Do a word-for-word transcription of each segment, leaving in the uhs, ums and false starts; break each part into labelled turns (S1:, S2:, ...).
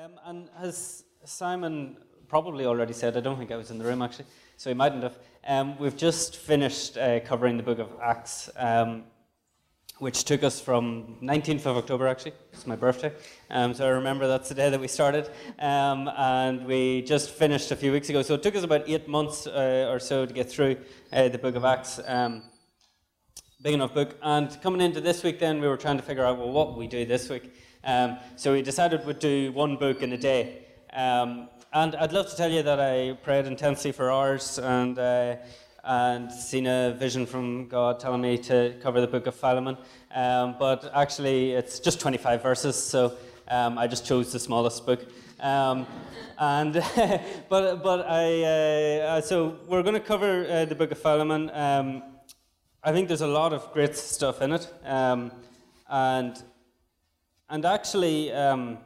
S1: Um, and as Simon probably already said, I don't think I was in the room actually, so he mightn't have. Um, we've just finished uh, covering the book of Acts, um, which took us from nineteenth of October actually. It's my birthday, um, so I remember that's the day that we started, um, and we just finished a few weeks ago. So it took us about eight months uh, or so to get through uh, the book of Acts. Um, big enough book. And coming into this week, then we were trying to figure out, well, what would we do this week? Um, so we decided we'd do one book in a day. Um, and I'd love to tell you that I prayed intensely for hours and uh, and seen a vision from God telling me to cover the book of Philemon. Um, but actually, it's just twenty-five verses, so um, I just chose the smallest book. Um, and but but I uh, so we're going to cover uh, the book of Philemon. Um, I think there's a lot of great stuff in it, um, and. And actually, um,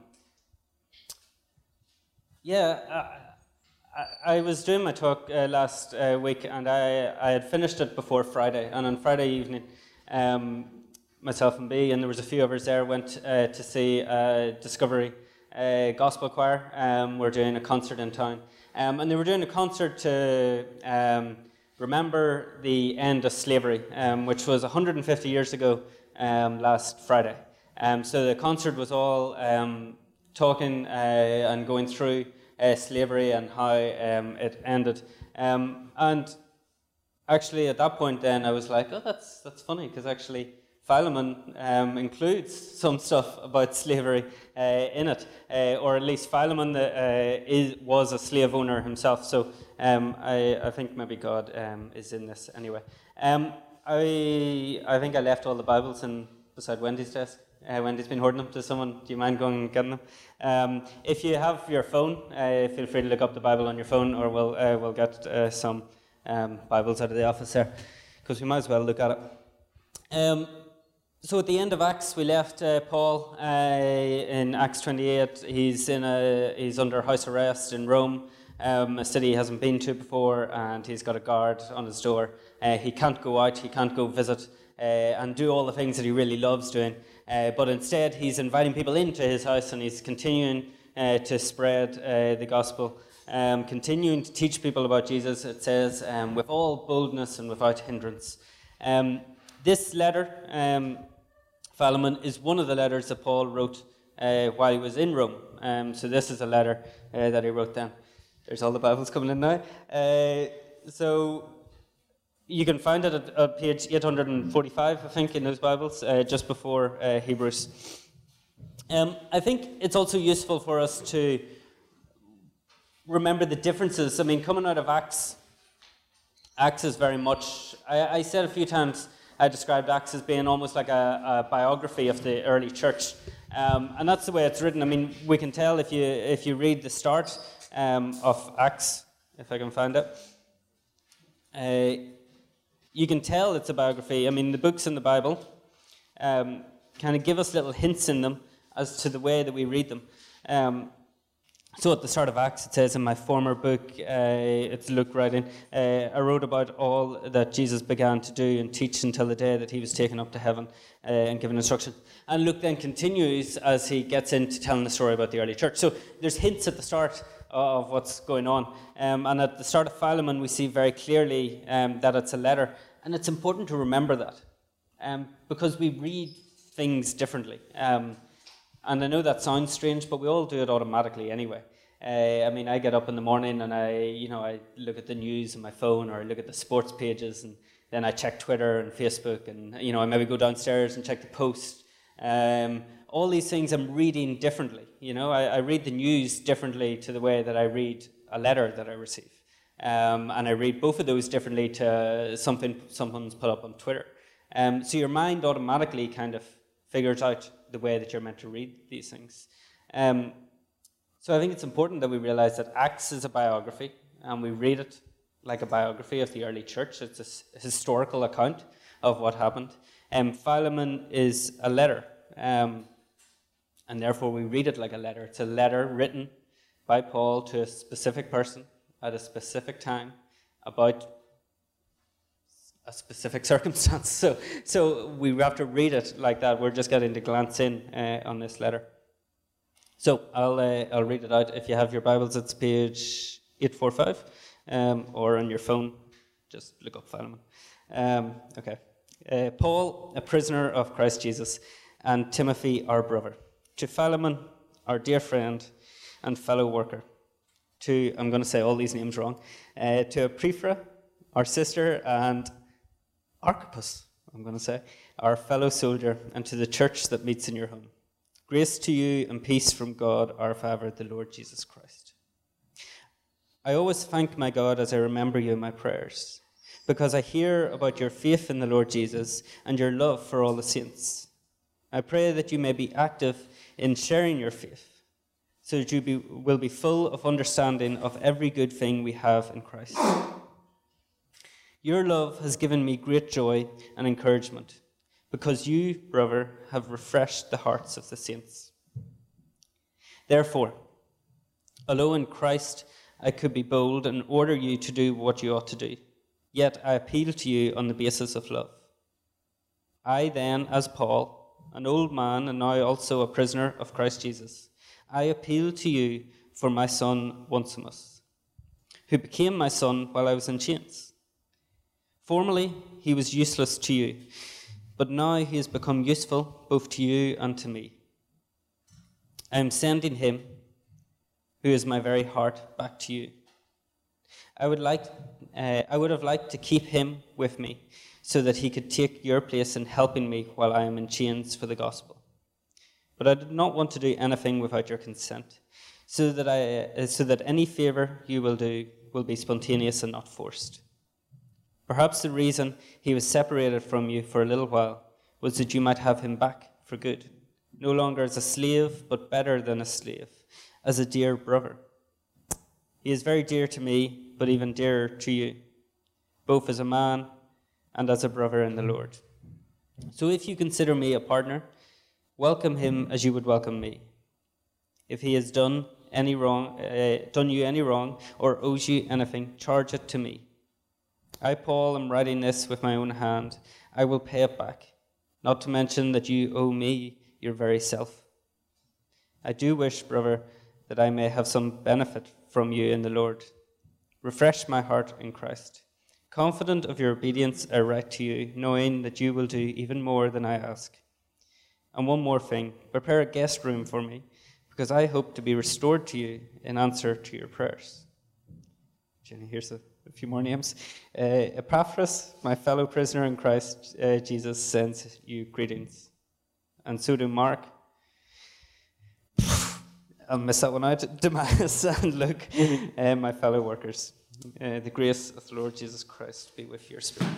S1: yeah, I, I was doing my talk uh, last uh, week, and I, I had finished it before Friday. And on Friday evening, um, myself and B, and there was a few others there, went uh, to see uh, Discovery uh, Gospel Choir. Um, we're doing a concert in town, um, and they were doing a concert to um, remember the end of slavery, um, which was one hundred fifty years ago um, last Friday. Um, so the concert was all um, talking uh, and going through uh, slavery and how um, it ended. Um, and actually, at that point, then I was like, "Oh, that's that's funny," because actually, Philemon um, includes some stuff about slavery uh, in it, uh, or at least Philemon uh, is, was a slave owner himself. So um, I, I think maybe God um, is in this anyway. Um, I I think I left all the Bibles in beside Wendy's desk. Uh, Wendy's been hoarding them. To someone, do you mind going and getting them? Um, if you have your phone, uh, feel free to look up the Bible on your phone, or we'll uh, we'll get uh, some um, Bibles out of the office there, because we might as well look at it. Um, so at the end of Acts, we left uh, Paul uh, in Acts twenty-eight. He's in a he's under house arrest in Rome, um, a city he hasn't been to before, and he's got a guard on his door. Uh, he can't go out. He can't go visit uh, and do all the things that he really loves doing. Uh, but instead, he's inviting people into his house, and he's continuing uh, to spread uh, the gospel, um, continuing to teach people about Jesus, it says, um, with all boldness and without hindrance. Um, this letter, um, Philemon, is one of the letters that Paul wrote uh, while he was in Rome. Um, so this is a letter uh, that he wrote then. There's all the Bibles coming in now. Uh, so... You can find it at, at page eight hundred forty-five, I think, in those Bibles, uh, just before uh, Hebrews. Um, I think it's also useful for us to remember the differences. I mean, coming out of Acts, Acts is very much... I, I said a few times, I described Acts as being almost like a, a biography of the early church. Um, and that's the way it's written. I mean, we can tell if you if you read the start um, of Acts, if I can find it. Uh, You can tell it's a biography. I mean, the books in the Bible um, kind of give us little hints in them as to the way that we read them. Um, so at the start of Acts, it says, in my former book, uh, it's Luke writing, uh, I wrote about all that Jesus began to do and teach until the day that he was taken up to heaven uh, and given instruction. And Luke then continues as he gets into telling the story about the early church. So there's hints at the start of what's going on. Um, and at the start of Philemon, we see very clearly um, that it's a letter. And it's important to remember that um, because we read things differently. Um, and I know that sounds strange, but we all do it automatically anyway. Uh, I mean, I get up in the morning and I, you know, I look at the news on my phone, or I look at the sports pages, and then I check Twitter and Facebook, and, you know, I maybe go downstairs and check the Post. Um, all these things I'm reading differently. You know, I, I read the news differently to the way that I read a letter that I receive. Um, and I read both of those differently to something someone's put up on Twitter. Um, so your mind automatically kind of figures out the way that you're meant to read these things. Um, so I think it's important that we realize that Acts is a biography, and we read it like a biography of the early church. It's a historical account of what happened. Um, Philemon is a letter, um, and therefore we read it like a letter. It's a letter written by Paul to a specific person at a specific time about a specific circumstance. So so we have to read it like that. We're just getting to glance in uh, on this letter. So I'll uh, I'll read it out. If you have your Bibles, it's page eight forty-five, um, or on your phone, just look up Philemon. Um, okay. Uh, Paul, a prisoner of Christ Jesus, and Timothy, our brother, to Philemon, our dear friend and fellow worker, to, I'm going to say all these names wrong, uh, to Epaphra, our sister, and Archippus, I'm going to say, our fellow soldier, and to the church that meets in your home. Grace to you and peace from God, our Father, the Lord Jesus Christ. I always thank my God as I remember you in my prayers, because I hear about your faith in the Lord Jesus and your love for all the saints. I pray that you may be active in sharing your faith, so that you be, will be full of understanding of every good thing we have in Christ. Your love has given me great joy and encouragement, because you, brother, have refreshed the hearts of the saints. Therefore, although in Christ I could be bold and order you to do what you ought to do, yet I appeal to you on the basis of love. I then, as Paul, an old man and now also a prisoner of Christ Jesus, I appeal to you for my son Onesimus, who became my son while I was in chains. Formerly he was useless to you, but now he has become useful both to you and to me. I am sending him, who is my very heart, back to you. I would like, uh, I would have liked to keep him with me, so that he could take your place in helping me while I am in chains for the gospel. But I did not want to do anything without your consent, so that I, uh, so that any favor you will do will be spontaneous and not forced. Perhaps the reason he was separated from you for a little while was that you might have him back for good, no longer as a slave, but better than a slave, as a dear brother. He is very dear to me, but even dearer to you, both as a man and as a brother in the Lord. So if you consider me a partner, welcome him as you would welcome me. If he has done any wrong, uh, done you any wrong, or owes you anything, charge it to me. I, Paul, am writing this with my own hand. I will pay it back, not to mention that you owe me your very self. I do wish, brother, that I may have some benefit from you in the Lord. Refresh my heart in Christ. Confident of your obedience, I write to you, knowing that you will do even more than I ask. And one more thing, prepare a guest room for me, because I hope to be restored to you in answer to your prayers. Jenny, here's a, a few more names. Uh, Epaphras, my fellow prisoner in Christ uh, Jesus, sends you greetings. And so do Mark. I'll miss that one out. Demas and Luke, uh, my fellow workers. Uh, the grace of the Lord Jesus Christ be with your spirit.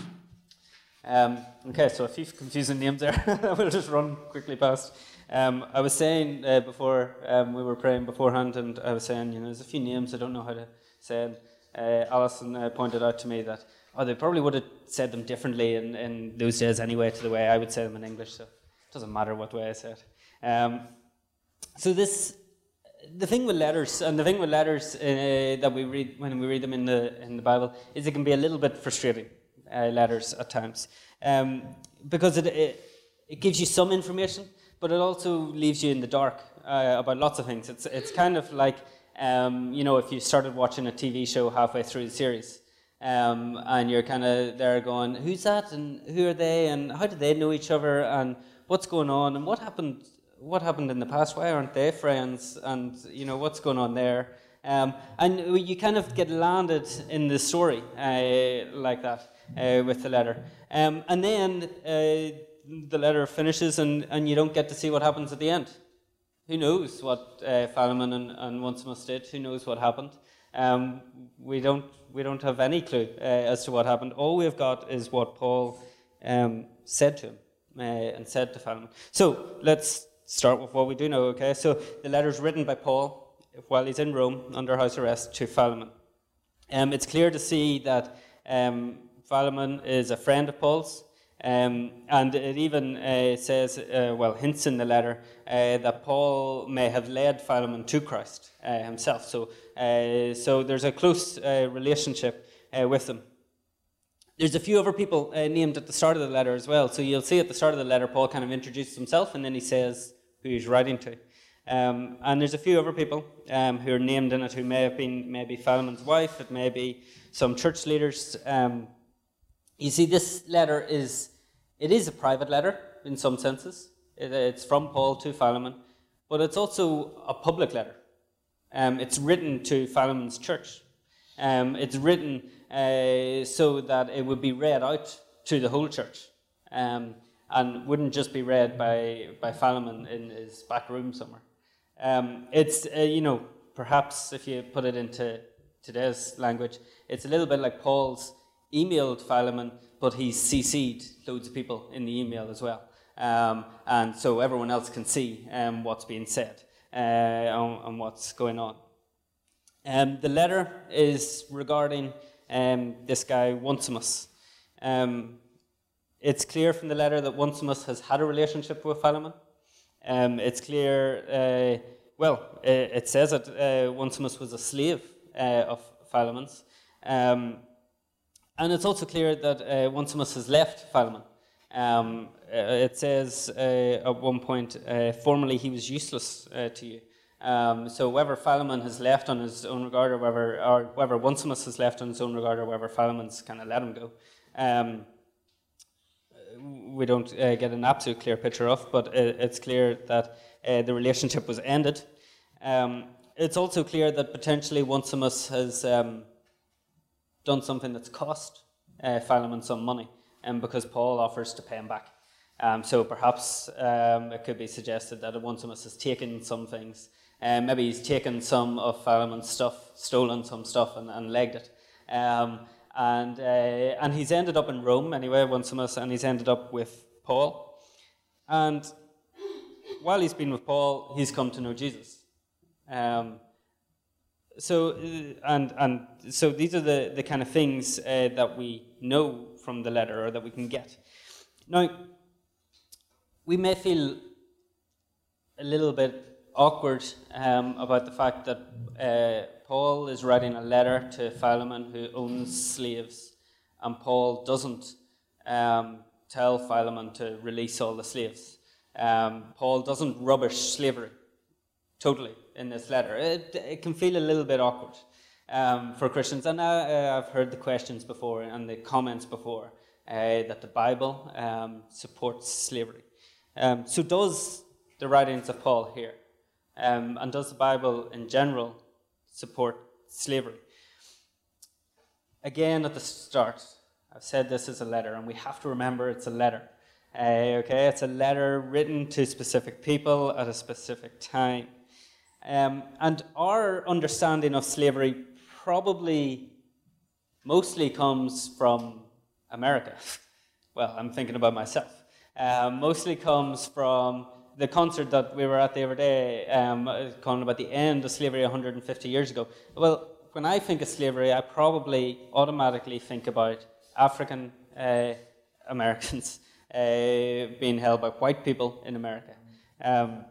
S1: Um, okay, so a few confusing names there. We'll just run quickly past. Um, I was saying uh, before, um, we were praying beforehand, and I was saying, you know, there's a few names I don't know how to say. And uh, Alison uh, pointed out to me that, oh, they probably would have said them differently in, in those days anyway to the way I would say them in English, so it doesn't matter what way I say it. Um, so this... The thing with letters, and the thing with letters uh, that we read when we read them in the in the Bible, is it can be a little bit frustrating. Uh, letters at times, um, because it, it it gives you some information, but it also leaves you in the dark uh, about lots of things. It's it's kind of like um, you know, if you started watching a T V show halfway through the series, um, and you're kind of there going, who's that, and who are they, and how do they know each other, and what's going on, and what happened. What happened in the past? Why aren't they friends? And, you know, what's going on there? Um, and you kind of get landed in the story uh, like that uh, with the letter. Um, and then uh, the letter finishes and, and you don't get to see what happens at the end. Who knows what uh, Philemon and, and Onesimus did? Who knows what happened? Um, we don't we don't have any clue uh, as to what happened. All we've got is what Paul um, said to him uh, and said to Philemon. So let's start with what we do know, okay? So the letter's written by Paul while he's in Rome under house arrest to Philemon. Um, it's clear to see that um, Philemon is a friend of Paul's, um, and it even uh, says, uh, well, hints in the letter uh, that Paul may have led Philemon to Christ uh, himself. So, uh, so there's a close uh, relationship uh, with them. There's a few other people uh, named at the start of the letter as well. So you'll see at the start of the letter, Paul kind of introduces himself, and then he says who he's writing to. Um, and there's a few other people um, who are named in it who may have been maybe Philemon's wife, it may be some church leaders. Um, you see, this letter is, it is a private letter in some senses. It, it's from Paul to Philemon, but it's also a public letter. Um, it's written to Philemon's church. Um, it's written uh, so that it would be read out to the whole church, um, and wouldn't just be read by, by Philemon in his back room somewhere. Um, it's, uh, you know, perhaps if you put it into today's language, it's a little bit like Paul's emailed Philemon, but he's C C'd loads of people in the email as well. Um, and so everyone else can see um, what's being said uh, and, and what's going on. Um, the letter is regarding um, this guy, Onesimus. Um, it's clear from the letter that Onesimus has had a relationship with Philemon. Um, it's clear, uh, well, it, it says that uh, Onesimus was a slave uh, of Philemon's. Um, and it's also clear that uh, Onesimus has left Philemon. Um, it says uh, at one point, uh, formerly he was useless uh, to you. Um, so whether Philemon has left on his own regard, or whether, or whether Onesimus has left on his own regard, or whether Philemon's kind of let him go, um, we don't uh, get an absolute clear picture of, but it, it's clear that uh, the relationship was ended. Um, it's also clear that potentially Onesimus has um, done something that's cost uh, Philemon some money, um, because Paul offers to pay him back. Um, so perhaps um, it could be suggested that Onesimus has taken some things. Um, maybe he's taken some of Philemon's stuff, stolen some stuff, and, and legged it. Um, and uh, and he's ended up in Rome anyway, Onesimus, and he's ended up with Paul. And while he's been with Paul, he's come to know Jesus. Um, so and and so these are the, the kind of things uh, that we know from the letter, or that we can get. Now, we may feel a little bit awkward um, about the fact that uh, Paul is writing a letter to Philemon, who owns slaves, and Paul doesn't um, tell Philemon to release all the slaves. Um, Paul doesn't rubbish slavery totally in this letter. It, it can feel a little bit awkward um, for Christians, and I, uh, I've heard the questions before and the comments before uh, that the Bible um, supports slavery. Um, so does the writings of Paul here, um, and does the Bible in general support slavery? Again, at the start, I've said this is a letter, and we have to remember it's a letter. Uh, okay, it's a letter written to specific people at a specific time. Um, and our understanding of slavery probably mostly comes from America. Well, I'm thinking about myself. Uh, mostly comes from the concert that we were at the other day, um, calling about the end of slavery one hundred fifty years ago. Well, when I think of slavery, I probably automatically think about African uh, Americans uh, being held by white people in America. Um,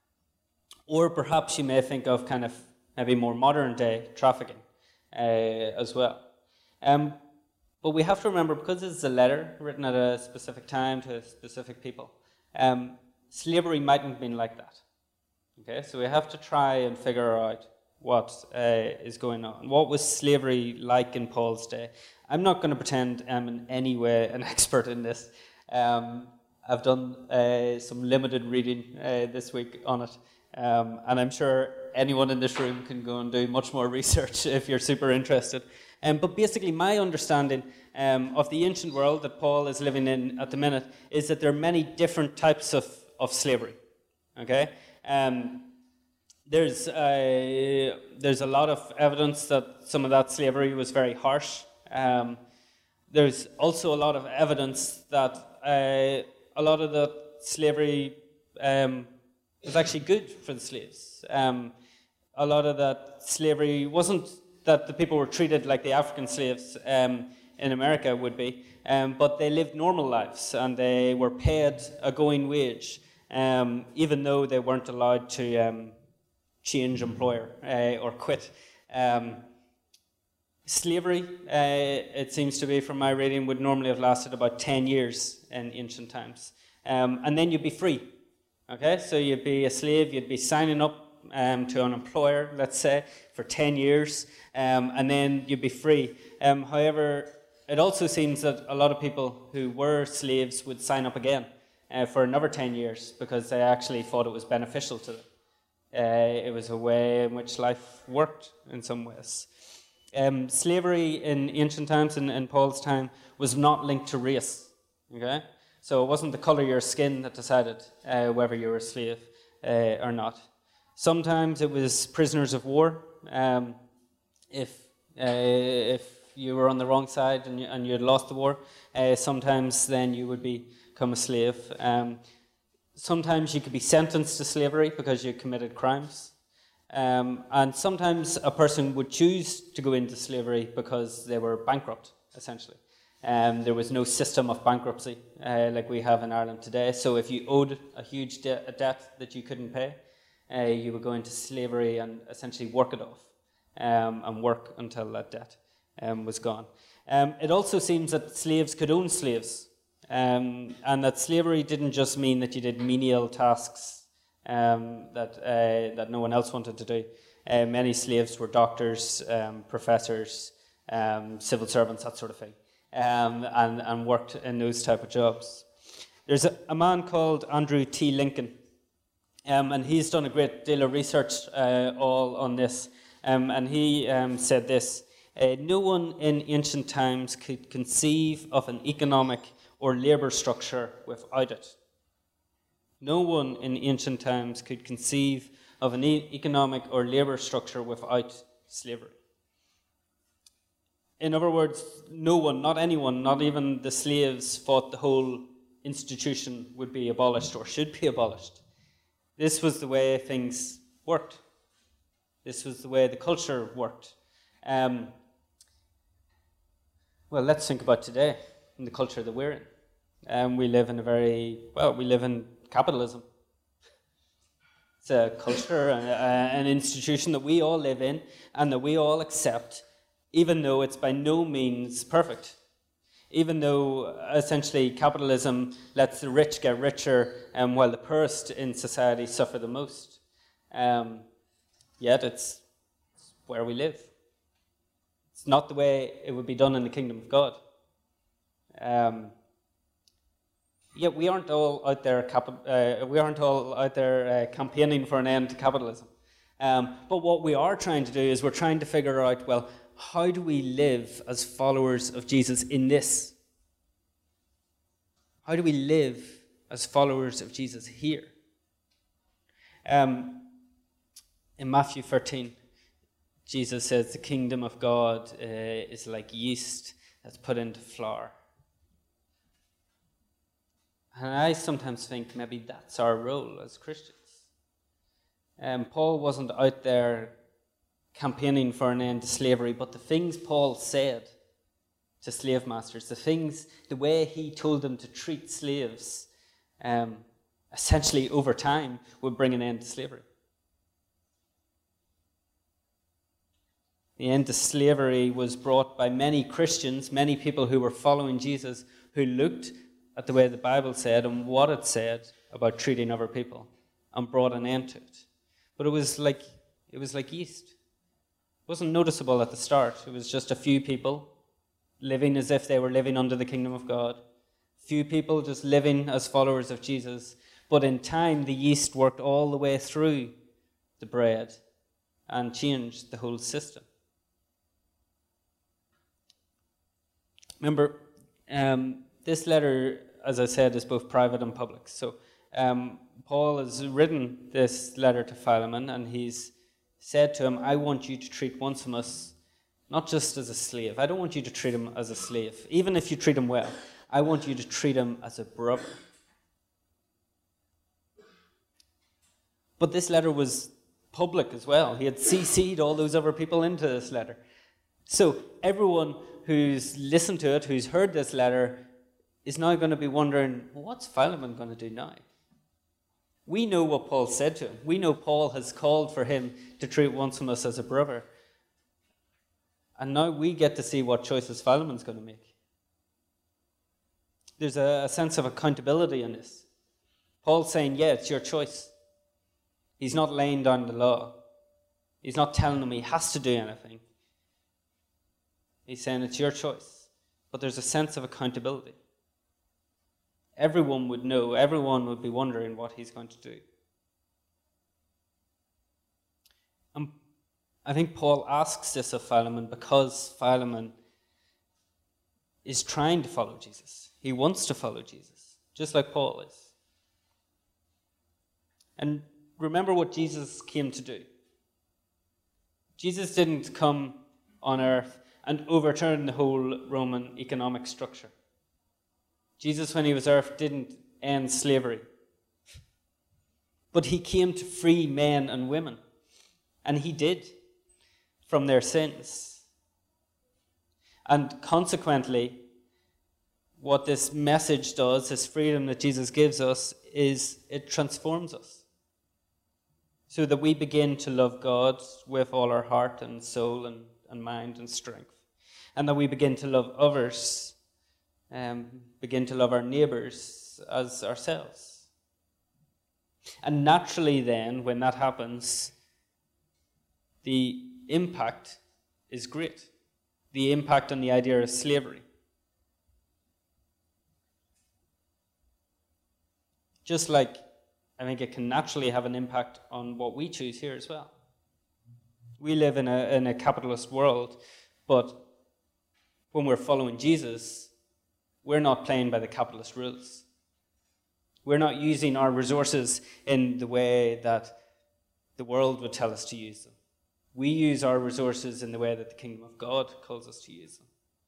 S1: or perhaps you may think of kind of maybe more modern day trafficking uh, as well. Um, But we have to remember, because it's a letter written at a specific time to specific people, um, slavery mightn't have been like that. Okay, so we have to try and figure out what uh, is going on. What was slavery like in Paul's day? I'm not going to pretend I'm in any way an expert in this. Um, I've done uh, some limited reading uh, this week on it, um, and I'm sure anyone in this room can go and do much more research if you're super interested. Um, but basically, my understanding um, of the ancient world that Paul is living in at the minute is that there are many different types of, of slavery. Okay, um, there's uh, there's a lot of evidence that some of that slavery was very harsh. Um, there's also a lot of evidence that uh, a lot of the slavery um, was actually good for the slaves. Um, a lot of that slavery wasn't that the people were treated like the African slaves um, in America would be, um, but they lived normal lives and they were paid a going wage, um, even though they weren't allowed to um, change employer uh, or quit. Um, slavery, uh, it seems to be from my reading, would normally have lasted about ten years in ancient times. Um, and then you'd be free. Okay, so you'd be a slave, you'd be signing up um, to an employer, let's say, for ten years, um, and then you'd be free. Um, however, it also seems that a lot of people who were slaves would sign up again uh, for another ten years because they actually thought it was beneficial to them. Uh, it was a way in which life worked in some ways. Um, slavery in ancient times, in, in Paul's time, was not linked to race. Okay, so it wasn't the color of your skin that decided uh, whether you were a slave uh, or not. Sometimes it was prisoners of war. Um, if uh, if you were on the wrong side and you, and you had lost the war, uh, sometimes then you would be, become a slave. Um, sometimes you could be sentenced to slavery because you committed crimes. Um, and sometimes a person would choose to go into slavery because they were bankrupt, essentially. Um, there was no system of bankruptcy uh, like we have in Ireland today. So if you owed a huge de- a debt that you couldn't pay, uh, you would go into slavery and essentially work it off um, and work until that debt um, was gone. Um, it also seems that slaves could own slaves, um, and that slavery didn't just mean that you did menial tasks um, that uh, that no one else wanted to do. Uh, many slaves were doctors, um, professors, um, civil servants, that sort of thing, um, and, and worked in those type of jobs. There's a, a man called Andrew T. Lincoln, um, and he's done a great deal of research uh, all on this, um, and he um, said this: uh, no one in ancient times could conceive of an economic or labour structure without it. No one in ancient times could conceive of an e- economic or labour structure without slavery. In other words, no one, not anyone, not even the slaves, thought the whole institution would be abolished or should be abolished. This was the way things worked. This was the way the culture worked. Um, well, let's think about today and the culture that we're in. Um, we live in a very, well, we live in capitalism. It's a culture, and an institution that we all live in and that we all accept, even though it's by no means perfect. Even though essentially capitalism lets the rich get richer um, while the poorest in society suffer the most. Um, yet it's where we live. It's not the way it would be done in the kingdom of God. Um, Yet we aren't all out there. Cap- uh, we aren't all out there uh, campaigning for an end to capitalism. Um, but what we are trying to do is we're trying to figure out, well, how do we live as followers of Jesus in this? How do we live as followers of Jesus here? Um, in Matthew thirteen, Jesus says the kingdom of God uh, is like yeast that's put into flour. And I sometimes think maybe that's our role as Christians. Um, Paul wasn't out there campaigning for an end to slavery, but the things Paul said to slave masters, the things, the way he told them to treat slaves, um, essentially over time would bring an end to slavery. The end to slavery was brought by many Christians, many people who were following Jesus, who looked at the way the Bible said and what it said about treating other people, and brought an end to it. But it was like it was like yeast. It wasn't noticeable at the start. It was just a few people living as if they were living under the kingdom of God. Few people just living as followers of Jesus. But in time, the yeast worked all the way through the bread and changed the whole system. Remember, um, this letter, as I said, is both private and public. So um, Paul has written this letter to Philemon, and he's said to him, I want you to treat Onesimus not just as a slave. I don't want you to treat him as a slave. Even if you treat him well, I want you to treat him as a brother. But this letter was public as well. He had C C'd all those other people into this letter. So everyone who's listened to it, who's heard this letter, is now going to be wondering, well, what's Philemon going to do now? We know what Paul said to him. We know Paul has called for him to treat Onesimus as a brother. And now we get to see what choices Philemon's going to make. There's a, a sense of accountability in this. Paul's saying, yeah, it's your choice. He's not laying down the law. He's not telling him he has to do anything. He's saying it's your choice. But there's a sense of accountability. Everyone would know, everyone would be wondering what he's going to do. And I think Paul asks this of Philemon because Philemon is trying to follow Jesus. He wants to follow Jesus, just like Paul is. And remember what Jesus came to do. Jesus didn't come on earth and overturn the whole Roman economic structure. Jesus, when he was on earth, didn't end slavery. But he came to free men and women. And he did, from their sins. And consequently, what this message does, this freedom that Jesus gives us, is it transforms us. So that we begin to love God with all our heart and soul and, and mind and strength. And that we begin to love others, um, begin to love our neighbours as ourselves. And naturally then, when that happens, the impact is great. The impact on the idea of slavery. Just like I think it can naturally have an impact on what we choose here as well. We live in a, in a capitalist world, but when we're following Jesus, we're not playing by the capitalist rules. We're not using our resources in the way that the world would tell us to use them. We use our resources in the way that the kingdom of God calls us to use them.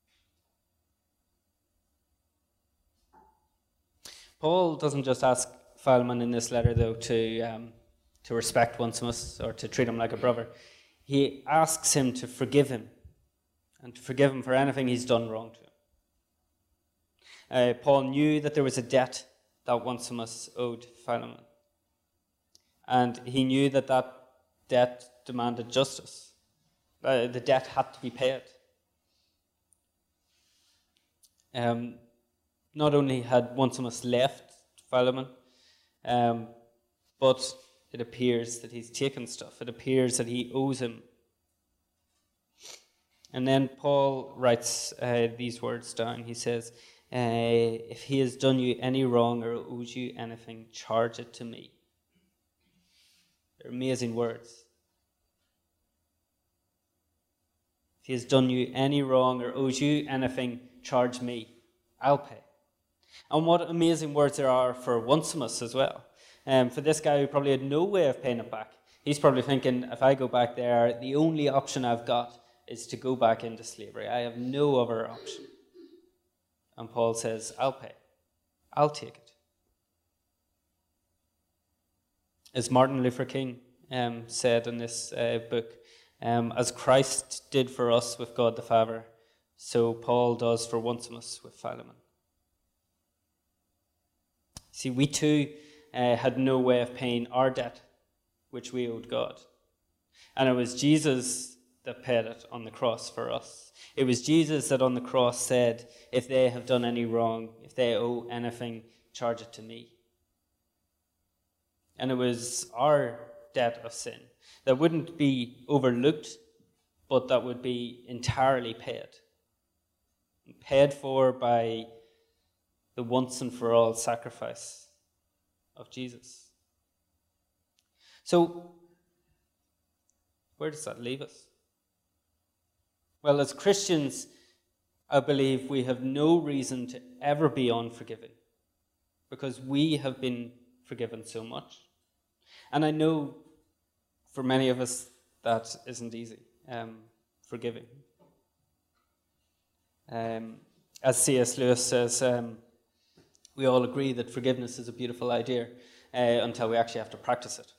S1: Paul doesn't just ask Philemon in this letter, though, to um, to respect Onesimus or to treat him like a brother. He asks him to forgive him and to forgive him for anything he's done wrong to him. Uh, Paul knew that there was a debt that Onesimus owed Philemon. And he knew that that debt demanded justice. Uh, the debt had to be paid. Um, not only had Onesimus left Philemon, Um, but it appears that he's taken stuff. It appears that he owes him. And then Paul writes uh, these words down. He says, uh, if he has done you any wrong or owes you anything, charge it to me. They're amazing words. If he has done you any wrong or owes you anything, charge me. I'll pay. And what amazing words there are for Onesimus as well. Um, for this guy who probably had no way of paying it back. He's probably thinking, if I go back there, the only option I've got is to go back into slavery. I have no other option. And Paul says, I'll pay. I'll take it. As Martin Luther King um, said in this uh, book, um, as Christ did for us with God the Father, so Paul does for Onesimus with Philemon. See, we too uh, had no way of paying our debt, which we owed God. And it was Jesus that paid it on the cross for us. It was Jesus that on the cross said, if they have done any wrong, if they owe anything, charge it to me. And it was our debt of sin that wouldn't be overlooked, but that would be entirely paid. Paid for by the once and for all sacrifice of Jesus. So, where does that leave us? Well, as Christians, I believe we have no reason to ever be unforgiving because we have been forgiven so much. And I know for many of us that isn't easy, um, forgiving. Um, as C S Lewis says, um, we all agree that forgiveness is a beautiful idea uh, until we actually have to practice it.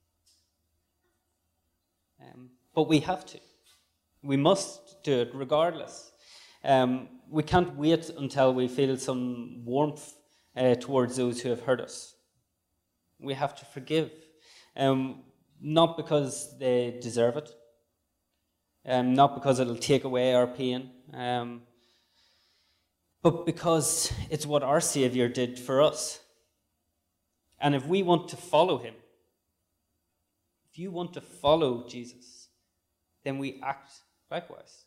S1: Um, but we have to. We must do it regardless. Um, we can't wait until we feel some warmth uh, towards those who have hurt us. We have to forgive. Um, not because they deserve it. Um, not because it'll take away our pain. Um, but because it's what our Saviour did for us. And if we want to follow him, if you want to follow Jesus, then we act likewise.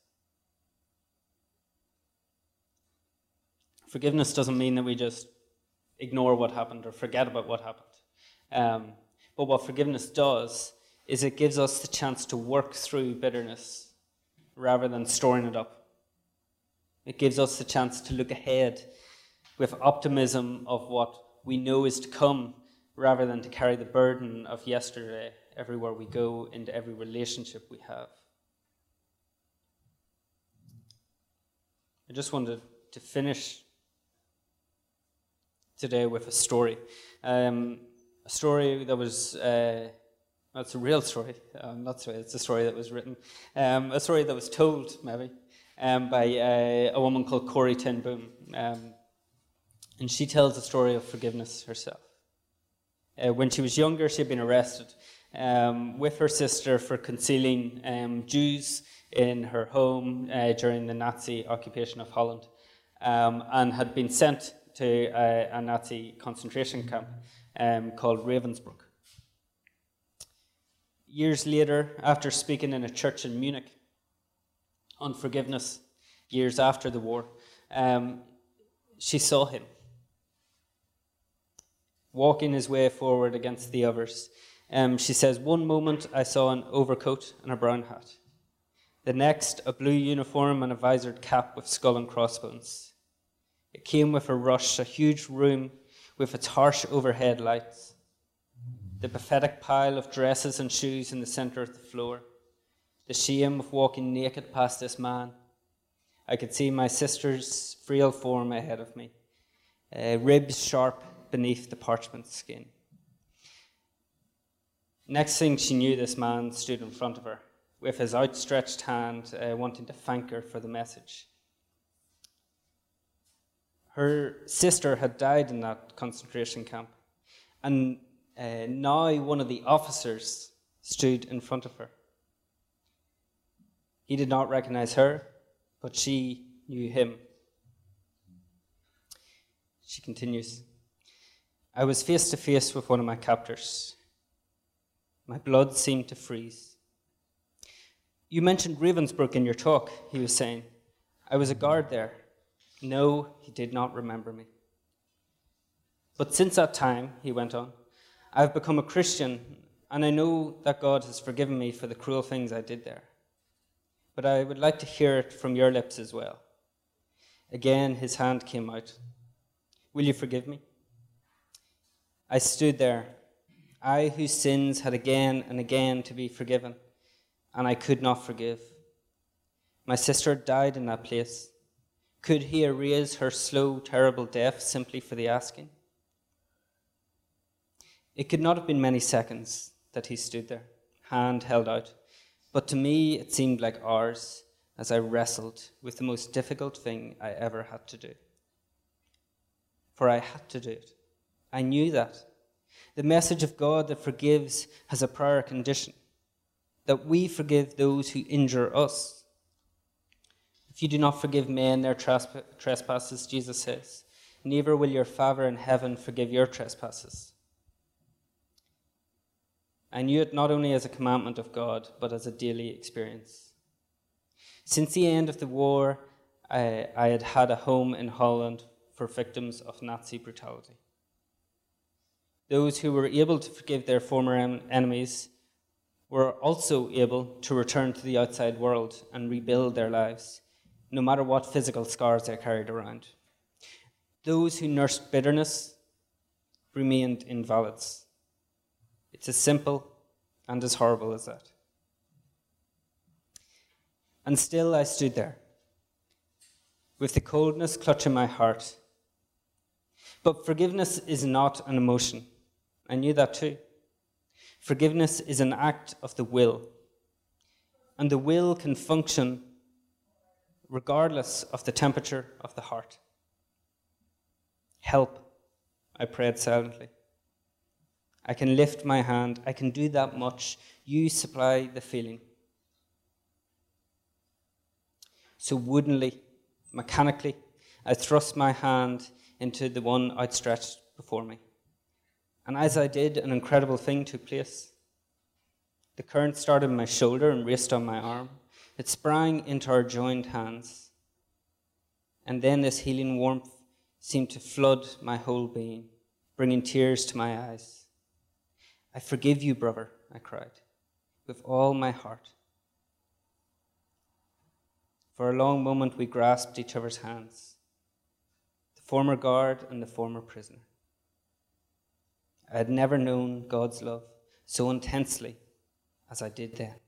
S1: Forgiveness doesn't mean that we just ignore what happened or forget about what happened. Um, but what forgiveness does is it gives us the chance to work through bitterness rather than storing it up. It gives us the chance to look ahead with optimism of what we know is to come, rather than to carry the burden of yesterday everywhere we go, into every relationship we have. I just wanted to finish today with a story. Um, a story that was, uh, well, it's a real story. Um, not sorry, it's a story that was written. Um, a story that was told, maybe, um, by uh, a woman called Corrie ten Boom. Um, and she tells the story of forgiveness herself. Uh, when she was younger, she had been arrested um, with her sister for concealing um, Jews in her home uh, during the Nazi occupation of Holland, um, and had been sent to a, a Nazi concentration camp um, called Ravensbrück. Years later, after speaking in a church in Munich on forgiveness, years after the war, um, she saw him walking his way forward against the others. Um, she says, "One moment I saw an overcoat and a brown hat. The next, a blue uniform and a visored cap with skull and crossbones. It came with a rush, a huge room with its harsh overhead lights. The pathetic pile of dresses and shoes in the centre of the floor. The shame of walking naked past this man. I could see my sister's frail form ahead of me, uh, ribs sharp beneath the parchment skin. Next thing she knew, this man stood in front of her with his outstretched hand, uh, wanting to thank her for the message. Her sister had died in that concentration camp, and uh, now one of the officers stood in front of her. He did not recognize her, but she knew him. She continues, "I was face to face with one of my captors. My blood seemed to freeze. You mentioned Ravensbrück in your talk," he was saying. "I was a guard there." No, he did not remember me. "But since that time," he went on, "I've become a Christian, and I know that God has forgiven me for the cruel things I did there. But I would like to hear it from your lips as well." Again, his hand came out. "Will you forgive me?" I stood there, I whose sins had again and again to be forgiven, and I could not forgive. My sister died in that place. Could he erase her slow, terrible death simply for the asking? It could not have been many seconds that he stood there, hand held out, but to me it seemed like hours as I wrestled with the most difficult thing I ever had to do. For I had to do it. I knew that. The message of God that forgives has a prior condition, that we forgive those who injure us. If you do not forgive men their trespasses, Jesus says, neither will your Father in heaven forgive your trespasses. I knew it not only as a commandment of God, but as a daily experience. Since the end of the war, I, I had had a home in Holland for victims of Nazi brutality. Those who were able to forgive their former en- enemies were also able to return to the outside world and rebuild their lives, no matter what physical scars they carried around. Those who nursed bitterness remained invalids. It's as simple and as horrible as that. And still I stood there, with the coldness clutching my heart. But forgiveness is not an emotion. I knew that too. Forgiveness is an act of the will. And the will can function regardless of the temperature of the heart. Help, I prayed silently. I can lift my hand. I can do that much. You supply the feeling. So woodenly, mechanically, I thrust my hand into the one outstretched before me. And as I did, an incredible thing took place. The current started in my shoulder and raced on my arm. It sprang into our joined hands. And then this healing warmth seemed to flood my whole being, bringing tears to my eyes. I forgive you, brother, I cried, with all my heart. For a long moment we grasped each other's hands, the former guard and the former prisoner. I had never known God's love so intensely as I did then.